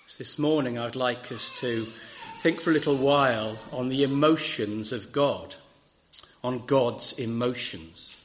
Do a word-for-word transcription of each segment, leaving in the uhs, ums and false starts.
So this morning I'd like us to think for a little while on the emotions of God, on God's emotions.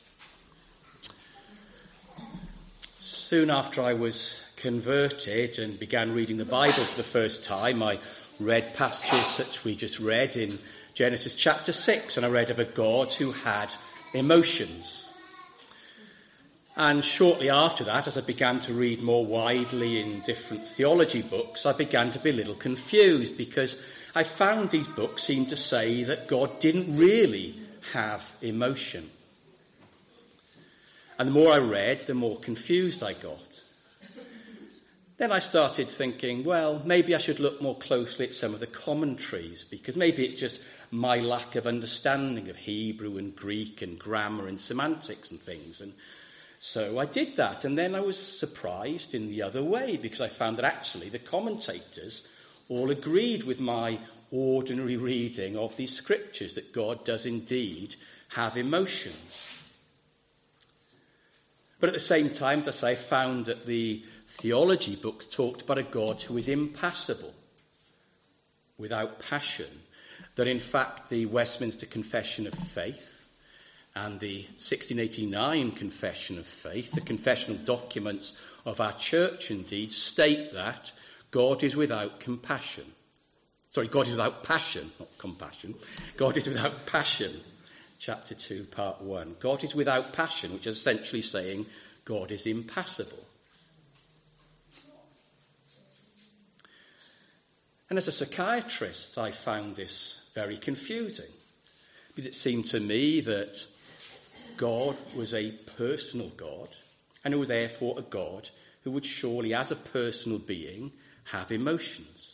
Soon after I was converted and began reading the Bible for the first time, I read passages such we just read in Genesis chapter six, and I read of a God who had emotions. And shortly after that, as I began to read more widely in different theology books, I began to be a little confused because I found these books seemed to say that God didn't really have emotion. And the more I read, the more confused I got. Then I started thinking, well, maybe I should look more closely at some of the commentaries, because maybe it's just my lack of understanding of Hebrew and Greek and grammar and semantics and things. And so I did that, and then I was surprised in the other way, because I found that actually the commentators all agreed with my ordinary reading of these scriptures, that God does indeed have emotions. But at the same time, as I say, I found that the theology books talked about a God who is impassible, without passion, that in fact the Westminster Confession of Faith and the sixteen eighty-nine Confession of Faith, the confessional documents of our church indeed, state that God is without compassion. Sorry, God is without passion, not compassion. God is without passion. Chapter two, part one. God is without passion, which is essentially saying God is impassible. And as a psychiatrist, I found this very confusing, because it seemed to me that God was a personal God, and who was therefore a God who would surely, as a personal being, have emotions.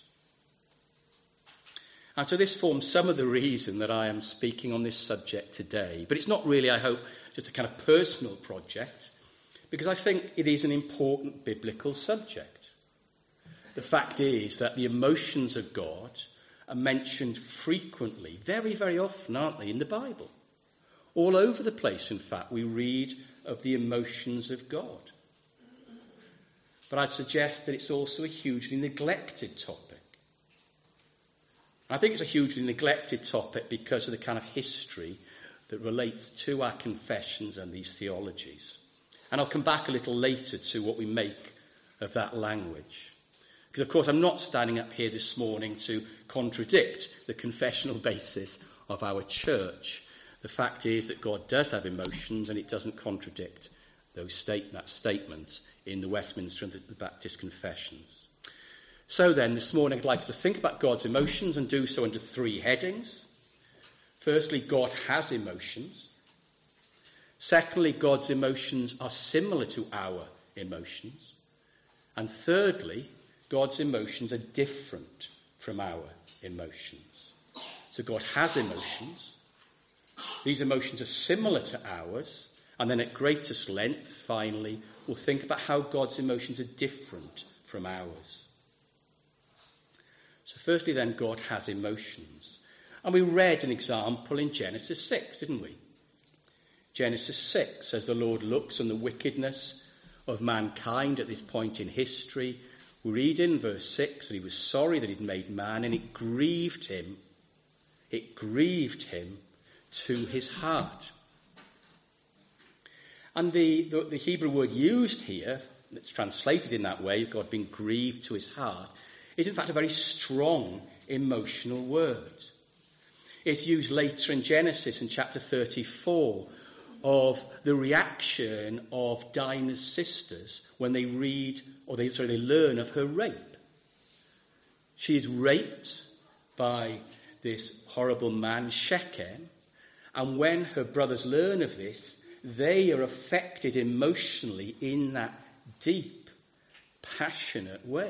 And so this forms some of the reason that I am speaking on this subject today. But it's not really, I hope, just a kind of personal project, because I think it is an important biblical subject. The fact is that the emotions of God are mentioned frequently, very, very often, aren't they, in the Bible? All over the place, in fact, we read of the emotions of God. But I'd suggest that it's also a hugely neglected topic. I think it's a hugely neglected topic because of the kind of history that relates to our confessions and these theologies. And I'll come back a little later to what we make of that language. Because, of course, I'm not standing up here this morning to contradict the confessional basis of our church. The fact is that God does have emotions, and it doesn't contradict those state, that statement in the Westminster and the Baptist confessions. So then, this morning I'd like to think about God's emotions and do so under three headings. Firstly, God has emotions. Secondly, God's emotions are similar to our emotions. And thirdly, God's emotions are different from our emotions. So God has emotions. These emotions are similar to ours, and then at greatest length, finally, we'll think about how God's emotions are different from ours. So firstly then, God has emotions. And we read an example in Genesis six, didn't we? Genesis six says the Lord looks on the wickedness of mankind at this point in history. We read in verse six that he was sorry that he'd made man, and it grieved him. It grieved him to his heart. And the, the, the Hebrew word used here, that's translated in that way, God being grieved to his heart, is in fact a very strong emotional word. It's used later in Genesis in chapter thirty-four of the reaction of Dinah's sisters when they read, or they, sorry, they learn of her rape. She is raped by this horrible man, Shechem, and when her brothers learn of this, they are affected emotionally in that deep, passionate way.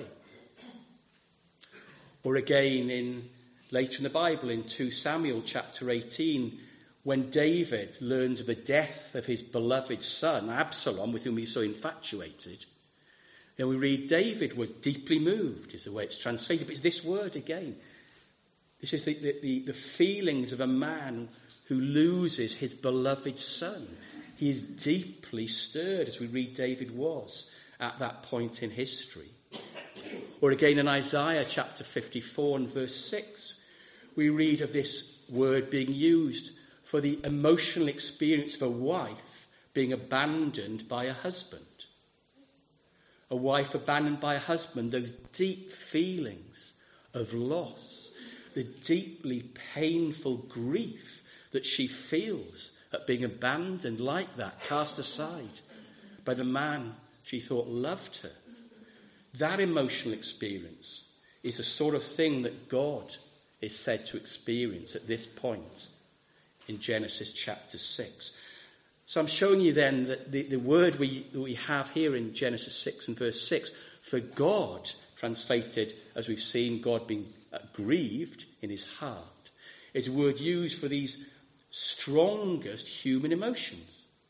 Or again, in later in the Bible, in Second Samuel chapter eighteen, when David learns of the death of his beloved son, Absalom, with whom he was so infatuated, and we read David was deeply moved, is the way it's translated, but it's this word again. This is the, the, the, the feelings of a man who loses his beloved son. He is deeply stirred, as we read David was at that point in history. Or again in Isaiah chapter fifty-four and verse six, we read of this word being used for the emotional experience of a wife being abandoned by a husband. A wife abandoned by a husband, those deep feelings of loss, the deeply painful grief that she feels at being abandoned like that, cast aside by the man she thought loved her. That emotional experience is the sort of thing that God is said to experience at this point in Genesis chapter six. So I'm showing you then that the, the word we, we have here in Genesis six and verse six, for God, translated as we've seen, God being uh, grieved in his heart, is a word used for these strongest human emotions.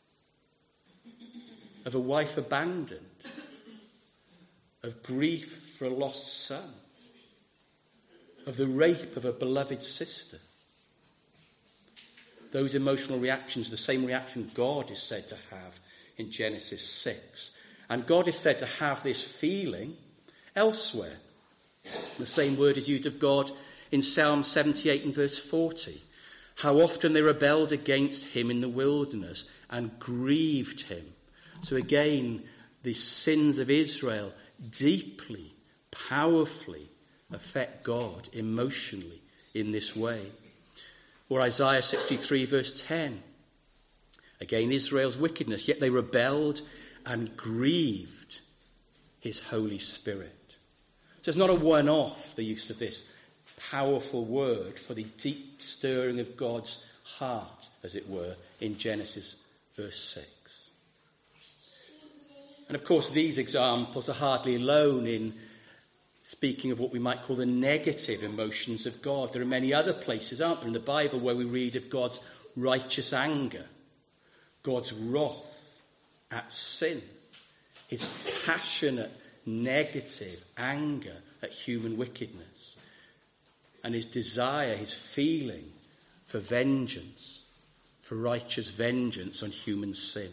Of a wife abandoned, of grief for a lost son, of the rape of a beloved sister. Those emotional reactions, the same reaction God is said to have in Genesis six. And God is said to have this feeling elsewhere. The same word is used of God in Psalm seventy-eight and verse forty. How often they rebelled against him in the wilderness and grieved him. So again, the sins of Israel deeply, powerfully affect God emotionally in this way. Or Isaiah sixty-three verse ten. Again, Israel's wickedness, yet they rebelled and grieved his Holy Spirit. So it's not a one-off, the use of this powerful word for the deep stirring of God's heart, as it were, in Genesis verse six. And of course, these examples are hardly alone in speaking of what we might call the negative emotions of God. There are many other places, aren't there, in the Bible where we read of God's righteous anger, God's wrath at sin, his passionate negative anger at human wickedness, and his desire, his feeling for vengeance, for righteous vengeance on human sin.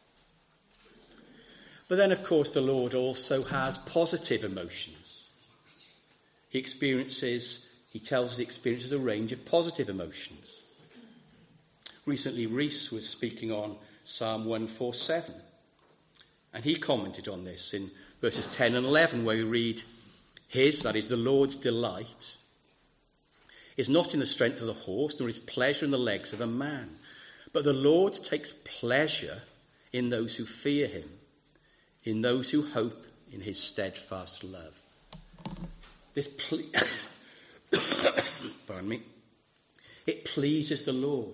But then, of course, the Lord also has positive emotions. He experiences, he tells us he experiences a range of positive emotions. Recently, Rees was speaking on Psalm one forty-seven, and he commented on this in verses ten and eleven, where we read, his, that is, the Lord's delight, is not in the strength of the horse, nor his pleasure in the legs of a man, but the Lord takes pleasure in those who fear him, in those who hope in his steadfast love. This ple- pardon me. It pleases the Lord.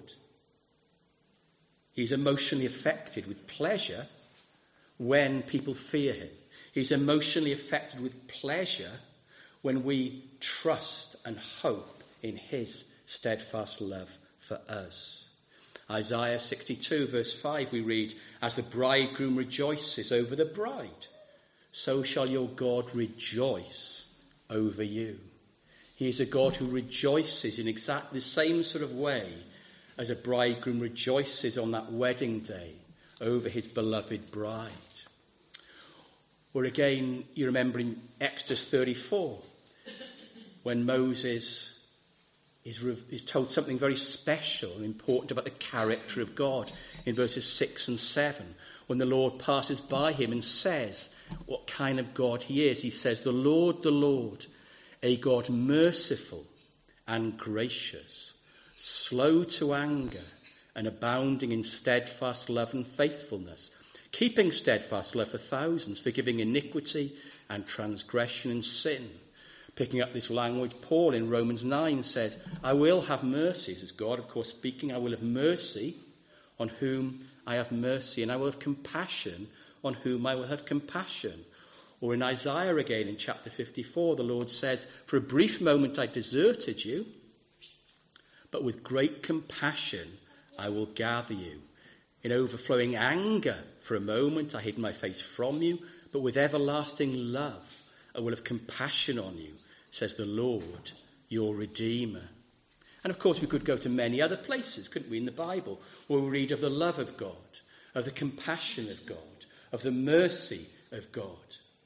He's emotionally affected with pleasure when people fear him. He's emotionally affected with pleasure when we trust and hope in his steadfast love for us. Isaiah sixty-two verse five we read, as the bridegroom rejoices over the bride, so shall your God rejoice over you. He is a God who rejoices in exactly the same sort of way as a bridegroom rejoices on that wedding day over his beloved bride. Or again, you remember in Exodus thirty-four, when Moses is, is told something very special and important about the character of God in verses six and seven, when the Lord passes by him and says what kind of God he is. He says, the Lord, the Lord, a God merciful and gracious, slow to anger and abounding in steadfast love and faithfulness, keeping steadfast love for thousands, forgiving iniquity and transgression and sin. Picking up this language, Paul in Romans nine says, I will have mercy. This is God, of course, speaking. I will have mercy on whom I have mercy, and I will have compassion on whom I will have compassion. Or in Isaiah again, in chapter fifty-four, the Lord says, for a brief moment I deserted you, but with great compassion I will gather you. In overflowing anger for a moment I hid my face from you, but with everlasting love I will have compassion on you, says the Lord, your Redeemer. And of course we could go to many other places, couldn't we, in the Bible, where we read of the love of God, of the compassion of God, of the mercy of God.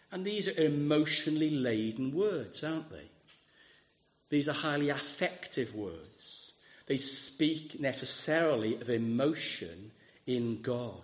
And these are emotionally laden words, aren't they? These are highly affective words. They speak necessarily of emotion in God.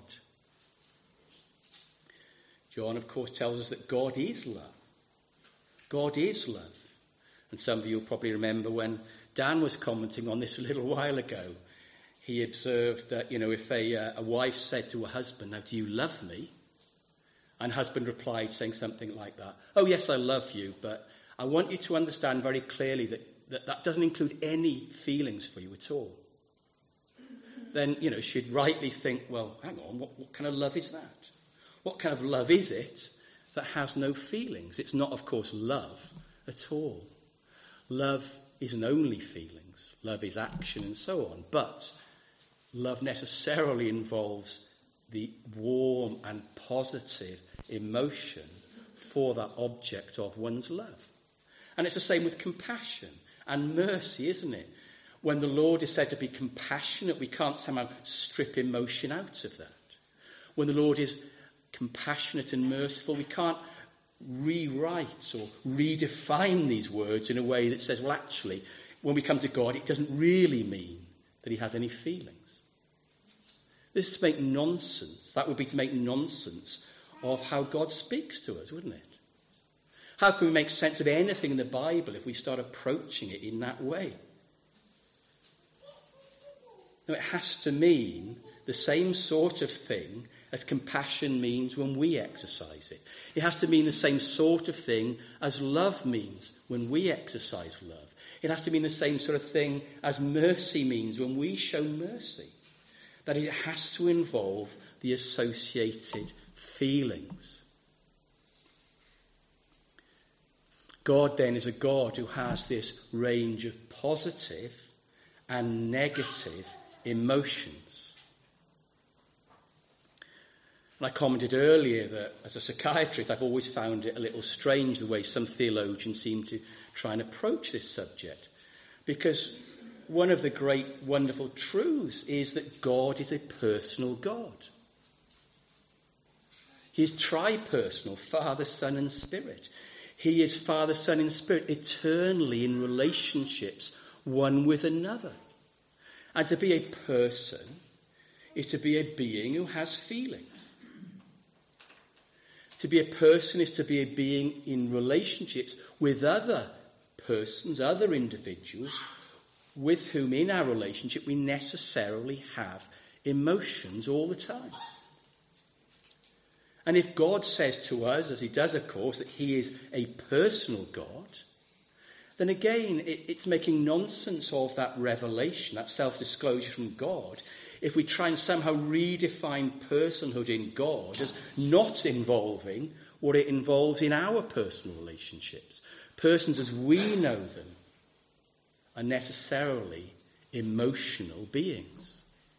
John, of course, tells us that God is love. God is love. And some of you will probably remember when Dan was commenting on this a little while ago. He observed that, you know, if a, uh, a wife said to her husband, "Now, do you love me?" And husband replied saying something like that, "Oh, yes, I love you, but I want you to understand very clearly that that, that doesn't include any feelings for you at all." Then, you know, she'd rightly think, well, hang on, what, what kind of love is that? What kind of love is it that has no feelings? It's not, of course, love at all. Love isn't only feelings. Love is action and so on. But love necessarily involves the warm and positive emotion for that object of one's love. And it's the same with compassion and mercy, isn't it? When the Lord is said to be compassionate, we can't somehow strip emotion out of that. When the Lord is compassionate and merciful, we can't rewrite or redefine these words in a way that says, well, actually, when we come to God, it doesn't really mean that he has any feelings. This is to make nonsense. That would be to make nonsense of how God speaks to us, wouldn't it? How can we make sense of anything in the Bible if we start approaching it in that way? No, it has to mean the same sort of thing as compassion means when we exercise it. It has to mean the same sort of thing as love means when we exercise love. It has to mean the same sort of thing as mercy means when we show mercy. That it has to involve the associated feelings. God then is a God who has this range of positive and negative emotions. And I commented earlier that as a psychiatrist, I've always found it a little strange the way some theologians seem to try and approach this subject. Because one of the great, wonderful truths is that God is a personal God. He is tri-personal, Father, Son, and Spirit. He is Father, Son, and Spirit, eternally in relationships one with another. And to be a person is to be a being who has feelings. To be a person is to be a being in relationships with other persons, other individuals, with whom in our relationship we necessarily have emotions all the time. And if God says to us, as he does of course, that he is a personal God, then again it, it's making nonsense of that revelation, that self-disclosure from God, if we try and somehow redefine personhood in God as not involving what it involves in our personal relationships. Persons as we know them are necessarily emotional beings.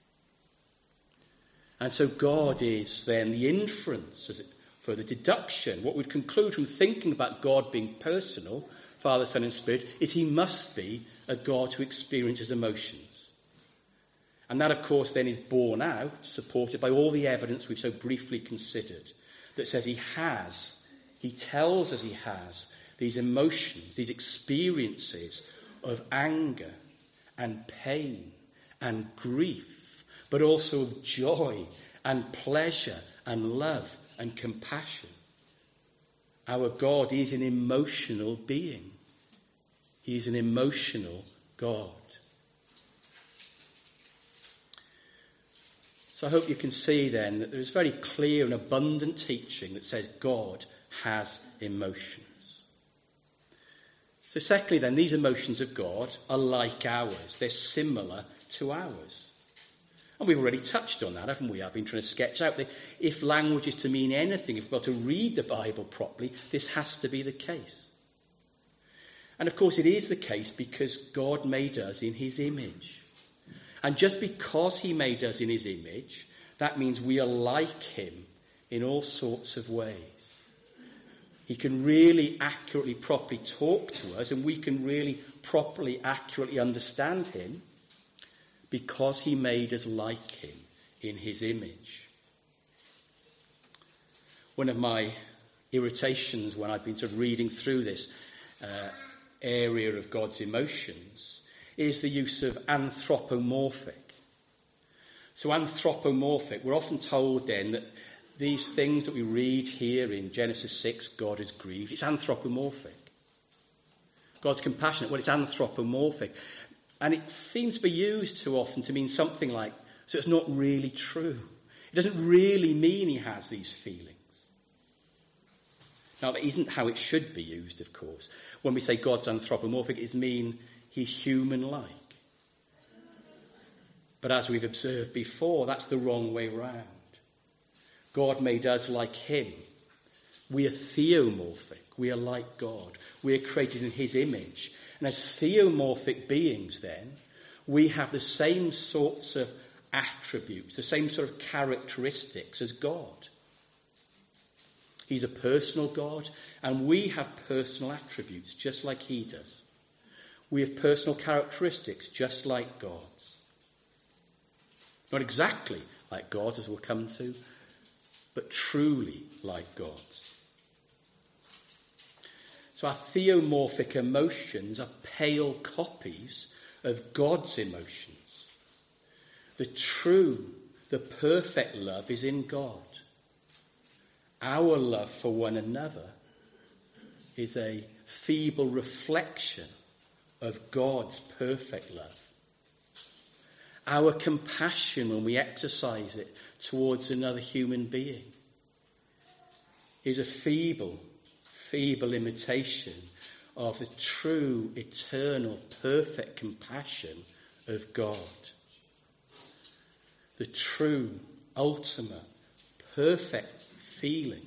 And so God is then the inference, as it, for the deduction, what we'd conclude from thinking about God being personal, Father, Son, and Spirit, is he must be a God who experiences emotions. And that, of course, then is borne out, supported by all the evidence we've so briefly considered, that says he has, he tells us he has, these emotions, these experiences of anger and pain and grief, but also of joy and pleasure and love and compassion. Our God is an emotional being. He is an emotional God. So I hope you can see then that there is very clear and abundant teaching that says God has emotions. So secondly then, these emotions of God are like ours. They're similar to ours. And we've already touched on that, haven't we? I've been trying to sketch out that if language is to mean anything, if we've got to read the Bible properly, this has to be the case. And of course it is the case because God made us in his image. And just because he made us in his image, that means we are like him in all sorts of ways. He can really accurately, properly talk to us, and we can really properly, accurately understand him because he made us like him in his image. One of my irritations when I've been sort of reading through this uh, area of God's emotions is the use of anthropomorphic. So anthropomorphic, we're often told then that these things that we read here in Genesis six, God is grieved, it's anthropomorphic. God's compassionate, well, it's anthropomorphic. And it seems to be used too often to mean something like, so it's not really true. It doesn't really mean he has these feelings. Now, that isn't how it should be used, of course. When we say God's anthropomorphic, it means he's human-like. But as we've observed before, that's the wrong way round. God made us like him. We are theomorphic. We are like God. We are created in his image. And as theomorphic beings then, we have the same sorts of attributes, the same sort of characteristics as God. He's a personal God, and we have personal attributes, just like he does. We have personal characteristics, just like God's. Not exactly like God's, as we'll come to, but truly like God's. So our theomorphic emotions are pale copies of God's emotions. The true, the perfect love is in God. Our love for one another is a feeble reflection of God's perfect love. Our compassion, when we exercise it towards another human being, is a feeble, feeble imitation of the true, eternal, perfect compassion of God. The true, ultimate, perfect feelings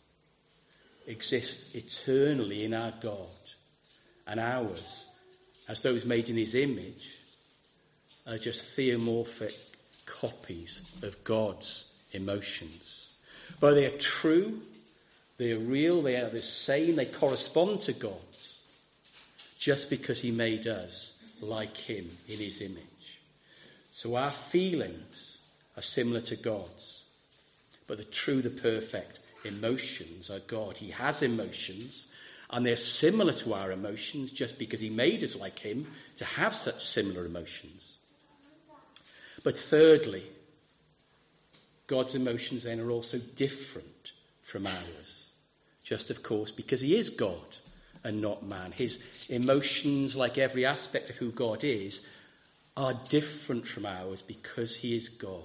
exist eternally in our God, and ours, as those made in his image, are just theomorphic copies of God's emotions. But they are true, they are real, they are the same, they correspond to God's, just because he made us like him in his image. So our feelings are similar to God's, but the true, the perfect emotions are God. He has emotions, and they're similar to our emotions just because he made us like him to have such similar emotions. But thirdly, God's emotions then are also different from ours. Just, of course, because he is God and not man. His emotions, like every aspect of who God is, are different from ours because he is God.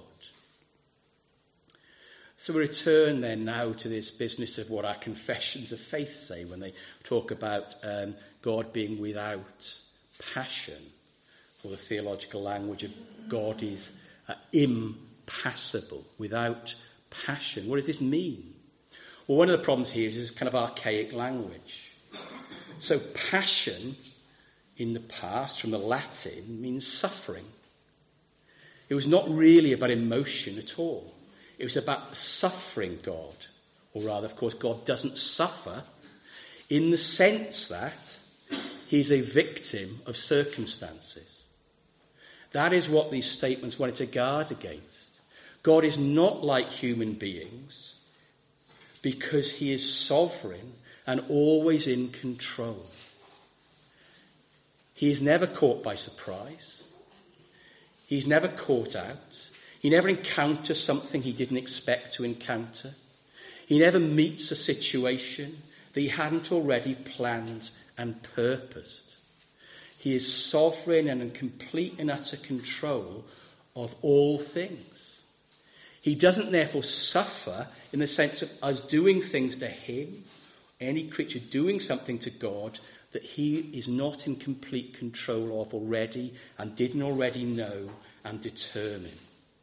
So we return then now to this business of what our confessions of faith say when they talk about um, God being without passion, or the theological language of God is uh, impassible, without passion. What does this mean? Well, one of the problems here is this kind of archaic language. So passion in the past, from the Latin, means suffering. It was not really about emotion at all. It was about suffering God. Or rather, of course, God doesn't suffer in the sense that he's a victim of circumstances. That is what these statements wanted to guard against. God is not like human beings because he is sovereign and always in control. He is never caught by surprise. He's never caught out. He never encounters something he didn't expect to encounter. He never meets a situation that he hadn't already planned and purposed. He is sovereign and in complete and utter control of all things. He doesn't therefore suffer in the sense of us doing things to him, any creature doing something to God that he is not in complete control of already and didn't already know and determine.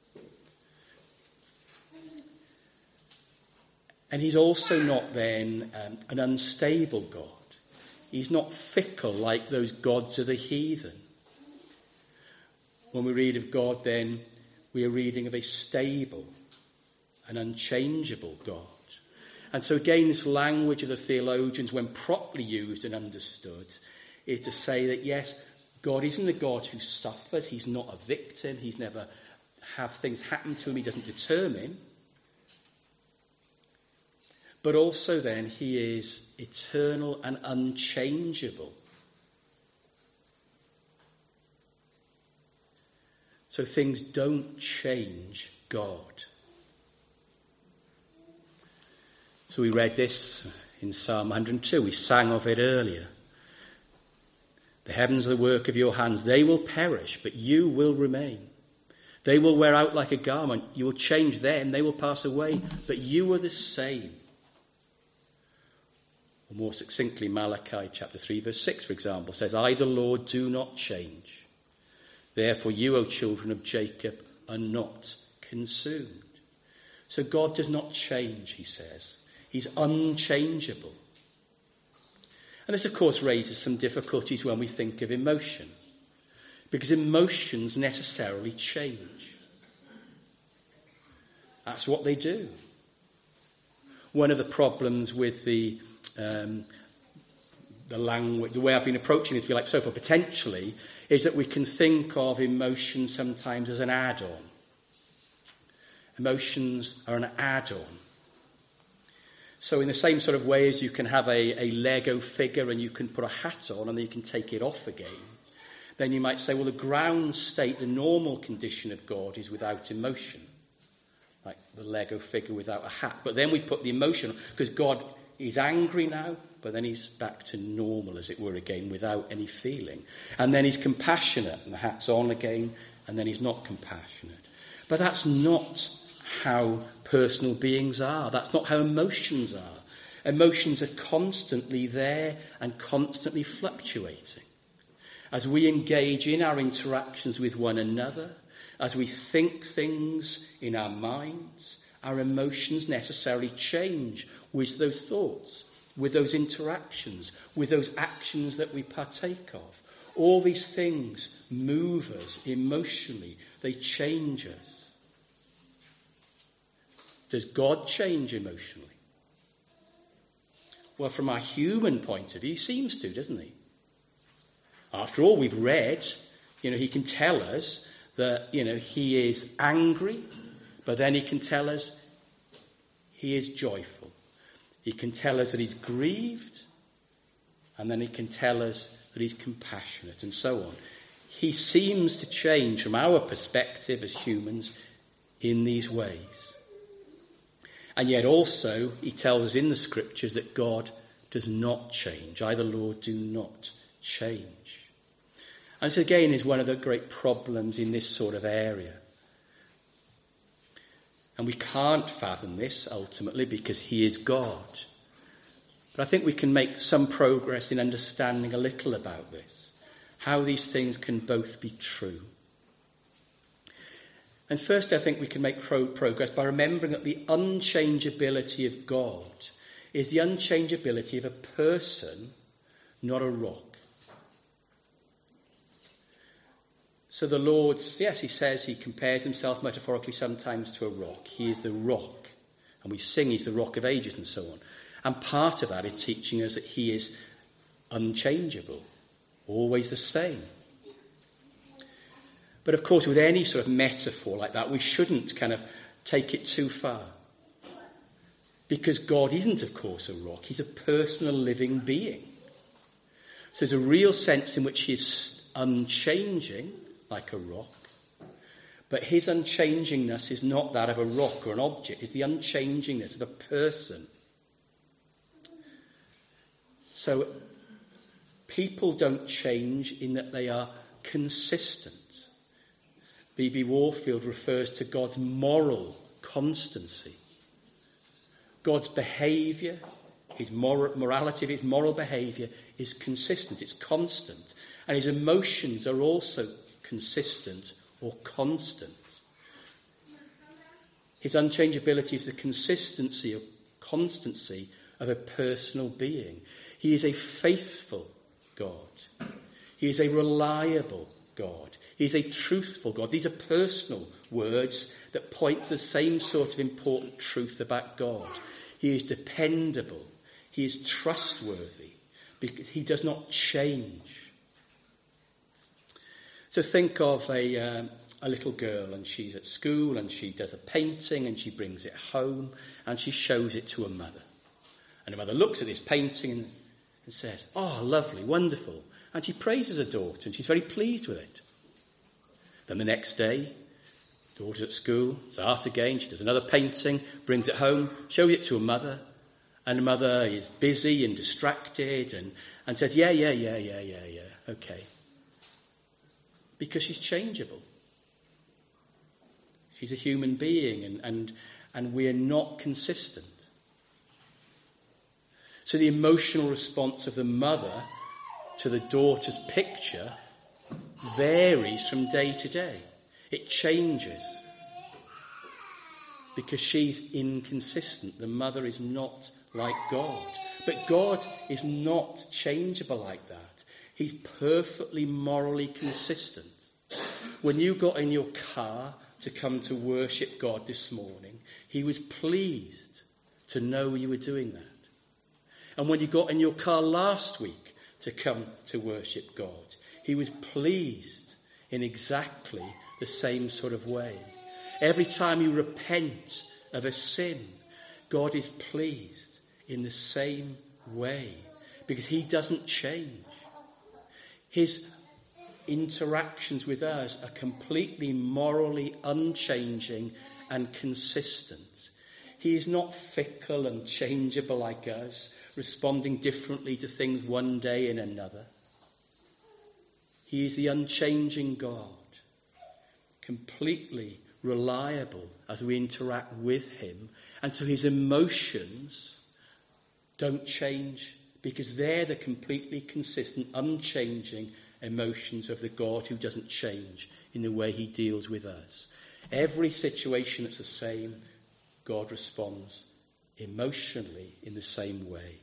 And he's also not then um, an unstable God. He's not fickle like those gods of the heathen. When we read of God, then, we are reading of a stable and unchangeable God. And so again, this language of the theologians, when properly used and understood, is to say that, yes, God isn't a God who suffers. He's not a victim. He's never have things happen to him he doesn't determine. But also then he is eternal and unchangeable. So things don't change God. So we read this in Psalm one hundred two. We sang of it earlier. The heavens are the work of your hands. They will perish, but you will remain. They will wear out like a garment. You will change them. They will pass away, but you are the same. Or more succinctly, Malachi chapter three, verse six, for example, says, I, the Lord, do not change. Therefore you, O children of Jacob, are not consumed. So God does not change, he says. He's unchangeable. And this, of course, raises some difficulties when we think of emotion, because emotions necessarily change. That's what they do. One of the problems with the um, the language, the way I've been approaching it, if you like, so far, potentially, is that we can think of emotion sometimes as an add-on. Emotions are an add-on. So in the same sort of way as you can have a, a Lego figure and you can put a hat on and then you can take it off again, then you might say, well, the ground state, the normal condition of God is without emotion, like the Lego figure without a hat. But then we put the emotion, because God is angry now, but then he's back to normal, as it were, again, without any feeling. And then he's compassionate, and the hat's on again, and then he's not compassionate. But that's not how personal beings are. That's not how emotions are. Emotions are constantly there and constantly fluctuating. As we engage in our interactions with one another, as we think things in our minds, our emotions necessarily change with those thoughts, with those interactions, with those actions that we partake of. All these things move us emotionally. They change us. Does God change emotionally? Well, from our human point of view, he seems to, doesn't he? After all, we've read, you know, he can tell us that, you know, he is angry, but then he can tell us he is joyful. He can tell us that he's grieved, and then he can tell us that he's compassionate, and so on. He seems to change from our perspective as humans in these ways. And yet also, he tells us in the scriptures that God does not change. I, the Lord, do not change. And this again is one of the great problems in this sort of area. And we can't fathom this ultimately because he is God. But I think we can make some progress in understanding a little about this, how these things can both be true. And first, I think we can make pro- progress by remembering that the unchangeability of God is the unchangeability of a person, not a rock. So the Lord, yes, he says he compares himself metaphorically sometimes to a rock. He is the rock. And we sing he's the rock of ages and so on. And part of that is teaching us that he is unchangeable, always the same. But of course, with any sort of metaphor like that, we shouldn't kind of take it too far. Because God isn't, of course, a rock. He's a personal living being. So there's a real sense in which he is unchanging, like a rock. But his unchangingness is not that of a rock or an object. It's the unchangingness of a person. So people don't change in that they are consistent. B B Warfield refers to God's moral constancy. God's behaviour, his moral, morality, his moral behaviour is consistent, it's constant. And his emotions are also consistent or constant. His unchangeability is the consistency or constancy of a personal being. He is a faithful God. He is a reliable God. He is a truthful God. These are personal words that point to the same sort of important truth about God. He is dependable. He is trustworthy because he does not change. So think of a, um, a little girl, and she's at school and she does a painting and she brings it home and she shows it to her mother. And the mother looks at this painting and, and says, "Oh, lovely, wonderful." And she praises her daughter, and she's very pleased with it. Then the next day, daughter's at school, it's art again, she does another painting, brings it home, shows it to her mother, and the mother is busy and distracted and, and says, yeah, yeah, yeah, yeah, yeah, yeah, okay. Because she's changeable. She's a human being, and, and, and we're not consistent. So the emotional response of the mother to the daughter's picture varies from day to day. It changes because she's inconsistent. The mother is not like God. But God is not changeable like that. He's perfectly morally consistent. When you got in your car to come to worship God this morning, he was pleased to know you were doing that. And when you got in your car last week to come to worship God, he was pleased in exactly the same sort of way. Every time you repent of a sin, God is pleased in the same way because he doesn't change. His interactions with us are completely morally unchanging and consistent. He is not fickle and changeable like us, responding differently to things one day and another. He is the unchanging God, completely reliable as we interact with him. And so his emotions don't change because they're the completely consistent, unchanging emotions of the God who doesn't change in the way he deals with us. Every situation that's the same, God responds emotionally in the same way.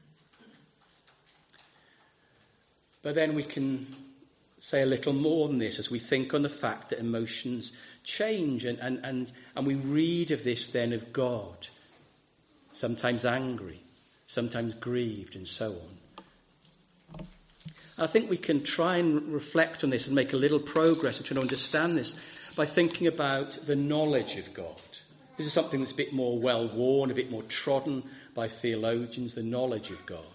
But then we can say a little more than this as we think on the fact that emotions change, and, and, and, and we read of this then of God, sometimes angry, sometimes grieved, and so on. I think we can try and reflect on this and make a little progress and try to understand this by thinking about the knowledge of God. This is something that's a bit more well-worn, a bit more trodden by theologians, the knowledge of God.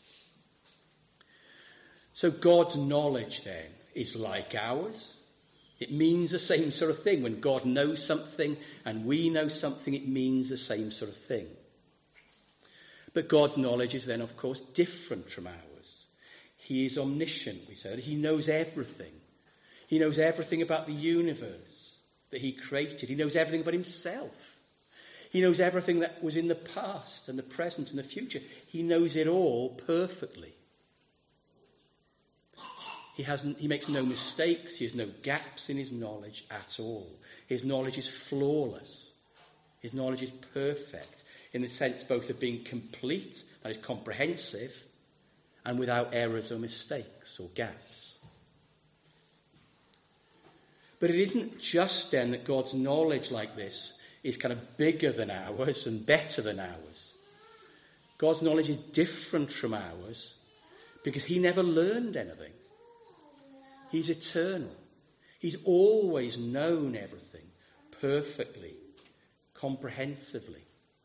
So God's knowledge then is like ours. It means the same sort of thing. When God knows something and we know something, it means the same sort of thing. But God's knowledge is then, of course, different from ours. He is omniscient, we said. He knows everything. He knows everything about the universe that he created. He knows everything about himself. He knows everything that was in the past and the present and the future. He knows it all perfectly. He hasn't, he makes no mistakes. He has no gaps in his knowledge at all. His knowledge is flawless. His knowledge is perfect in the sense both of being complete, that is comprehensive, and without errors or mistakes or gaps. But it isn't just then that God's knowledge like this is kind of bigger than ours and better than ours. God's knowledge is different from ours because he never learned anything. He's eternal. He's always known everything perfectly, comprehensively.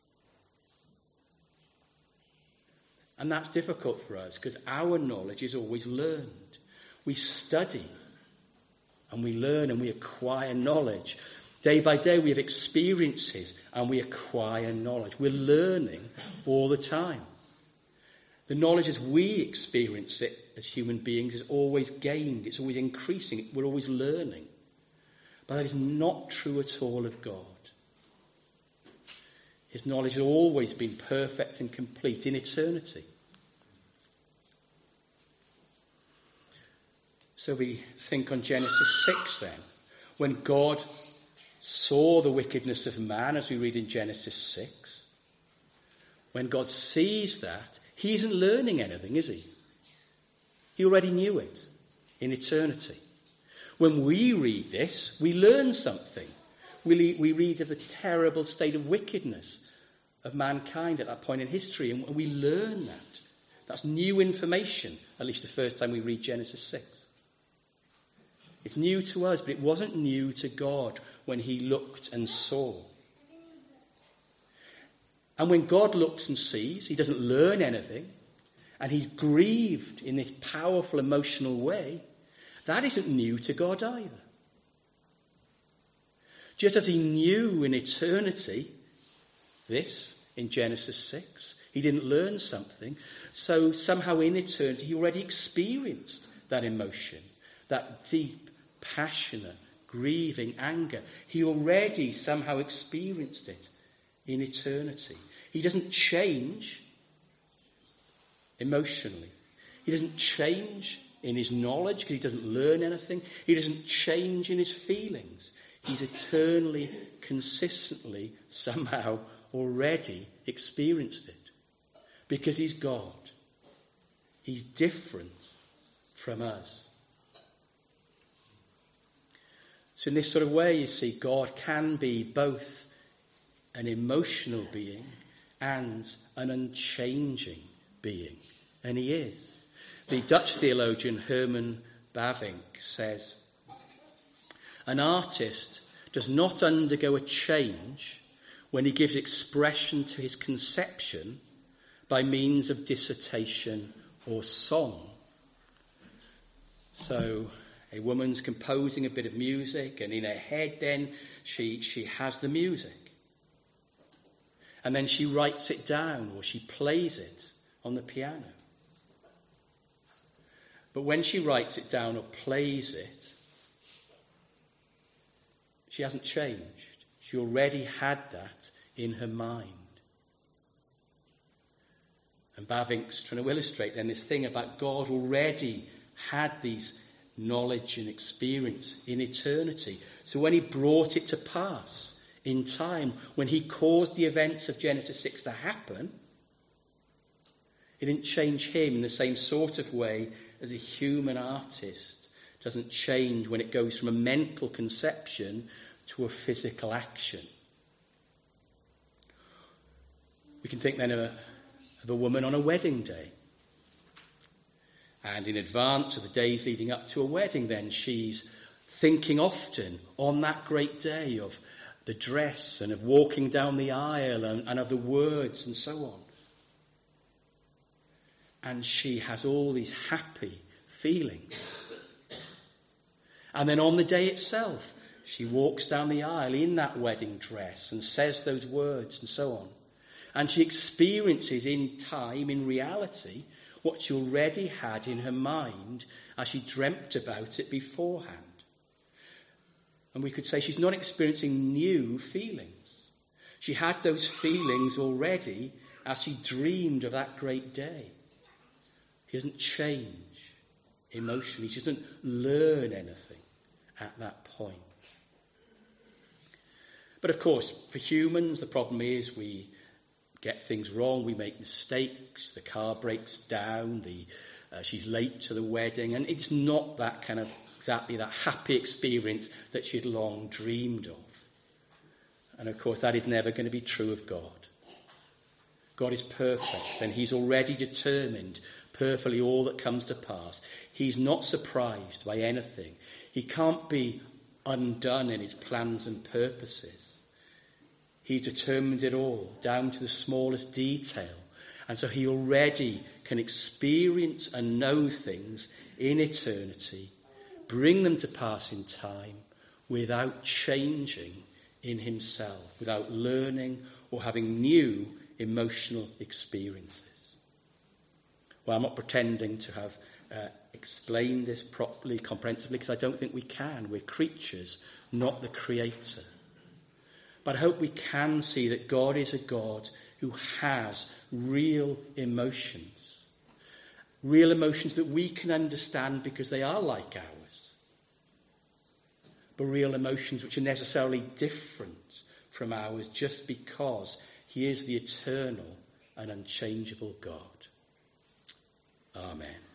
And that's difficult for us because our knowledge is always learned. We study and we learn and we acquire knowledge. Day by day we have experiences and we acquire knowledge. We're learning all the time. The knowledge as we experience it as human beings is always gained. It's always increasing. We're always learning. But that is not true at all of God. His knowledge has always been perfect and complete in eternity. So we think on Genesis six then. When God saw the wickedness of man, as we read in Genesis six. When God sees that, he isn't learning anything, is he? He already knew it in eternity. When we read this, we learn something. We, we read of the terrible state of wickedness of mankind at that point in history, and we learn that. That's new information, at least the first time we read Genesis six. It's new to us, but it wasn't new to God when he looked and saw. And when God looks and sees, he doesn't learn anything, and he's grieved in this powerful emotional way, that isn't new to God either. Just as he knew in eternity this, in Genesis six, he didn't learn something, so somehow in eternity he already experienced that emotion, that deep, passionate, grieving anger. He already somehow experienced it in eternity. He doesn't change emotionally. He doesn't change in his knowledge because he doesn't learn anything. He doesn't change in his feelings. He's eternally, consistently, somehow already experienced it because he's God. He's different from us. So in this sort of way, you see, God can be both an emotional being and an unchanging being. And he is. The Dutch theologian Herman Bavinck says, an artist does not undergo a change when he gives expression to his conception by means of dissertation or song. So a woman's composing a bit of music, and in her head then she, she has the music. And then she writes it down or she plays it on the piano. But when she writes it down or plays it, she hasn't changed. She already had that in her mind. And Bavinck's trying to illustrate then this thing about God already had these knowledge and experience in eternity. So when he brought it to pass in time, when he caused the events of Genesis six to happen, it didn't change him in the same sort of way as a human artist doesn't change when it goes from a mental conception to a physical action. We can think then of a, of a woman on a wedding day. And in advance of the days leading up to a wedding, then she's thinking often on that great day of the dress and of walking down the aisle and, and of the words and so on. And she has all these happy feelings. And then on the day itself, she walks down the aisle in that wedding dress and says those words and so on. And she experiences in time, in reality, what she already had in her mind as she dreamt about it beforehand. And we could say she's not experiencing new feelings. She had those feelings already as she dreamed of that great day. She doesn't change emotionally. She doesn't learn anything at that point. But of course, for humans, the problem is we get things wrong, we make mistakes, the car breaks down, the uh, she's late to the wedding, and it's not that kind of exactly that happy experience that she'd long dreamed of. And of course, that is never going to be true of God. God is perfect, and he's already determined perfectly all that comes to pass. He's not surprised by anything. He can't be undone in his plans and purposes. He's determined it all, down to the smallest detail. And so he already can experience and know things in eternity, bring them to pass in time, without changing in himself, without learning or having new emotional experiences. Well, I'm not pretending to have uh, explained this properly, comprehensively, because I don't think we can. We're creatures, not the creator. But I hope we can see that God is a God who has real emotions. Real emotions that we can understand because they are like ours. But real emotions which are necessarily different from ours just because he is the eternal and unchangeable God. Amen.